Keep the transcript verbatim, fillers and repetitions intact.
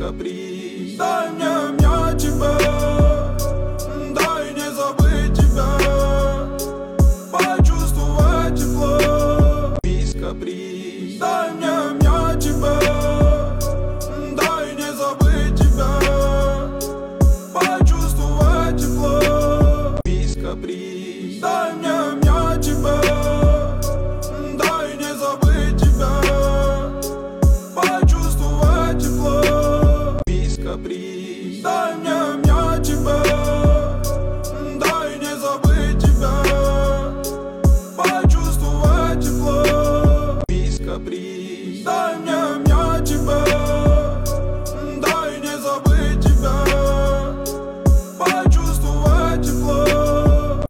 каприз. Дай мне, мне тебя, дай не забыть тебя, почувствовать тепло. Без каприз. Дай мне, мне тебя, дай не забыть тебя, почувствовать тепло. Без каприз. Дай мне, мне тебя, дай не забыть тебя, почувствовать тепло. Без каприз. Дай мне, мне тебя, дай не забыть тебя, почувствовать тепло. Без каприз.